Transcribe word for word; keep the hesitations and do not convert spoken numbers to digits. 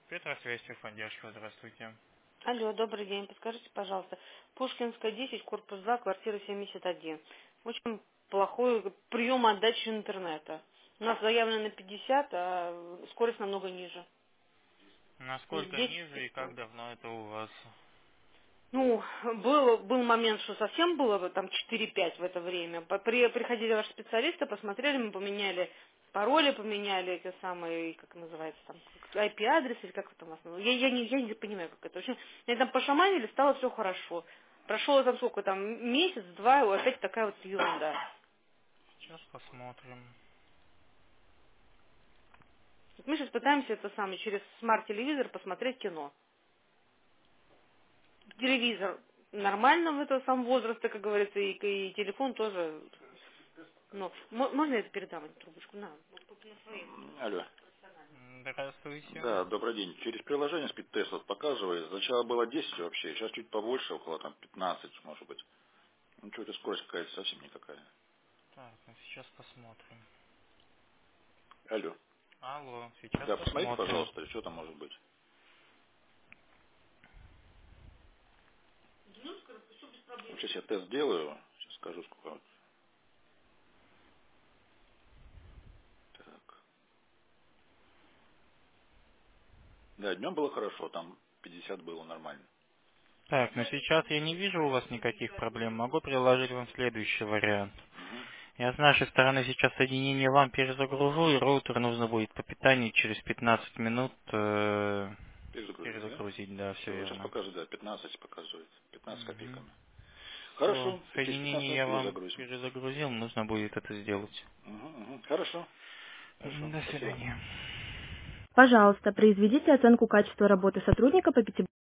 Петросвязь, поддержка, здравствуйте. Алло, добрый день. Подскажите, пожалуйста, Пушкинская, десять, корпус два, квартира семьдесят один. Очень плохой прием отдачи интернета. У нас заявлено на пятьдесят, а скорость намного ниже. Насколько десять ниже и как секунд. давно это у вас? Ну, был, был момент, что совсем было бы там четыре-пять в это время. По- При, приходили ваши специалисты, посмотрели, мы поменяли пароли, поменяли эти самые, как называется там, ай пи-адрес или как это у вас называется. Я, я, не, я не понимаю, как это. В общем, они там пошаманили, стало все хорошо. Прошло там сколько там, месяц, два, и опять такая вот ерунда. Сейчас посмотрим. Вот мы сейчас пытаемся это самое, через смарт-телевизор посмотреть кино. Телевизор нормально в этого самого возраста, как говорится, и, и телефон тоже. Ну, мо- можно я это передам, эту трубочку? На. Алло. Здравствуйте. Да, добрый день. Через приложение спид-тест вот показывает. Сначала было десять вообще, сейчас чуть побольше, около там пятнадцать, может быть. Ну, что-то скорость какая-то совсем никакая. Так, ну сейчас посмотрим. Алло. Алло, сейчас Да, посмотрите, посмотрим. пожалуйста, что там может быть. Вот сейчас я тест делаю. Сейчас скажу, сколько. вот. Так. Да, днем было хорошо, там пятьдесят было нормально. Так, но сейчас я не вижу у вас никаких проблем. Могу приложить вам следующий вариант. Угу. Я с нашей стороны сейчас соединение вам перезагружу, и роутер нужно будет по питанию через пятнадцать минут э, Перезагрузить, да? перезагрузить. Да, все Все, вот сейчас верно. покажет, да, пятнадцать показывает. пятнадцать Угу. копейками. Все, Хорошо, через пятнадцать соединение минут я вам перезагрузим. перезагрузил, нужно будет это сделать. Угу, угу. Хорошо. Хорошо, До спасибо. свидания. Пожалуйста, произведите оценку качества работы сотрудника по пятибалльной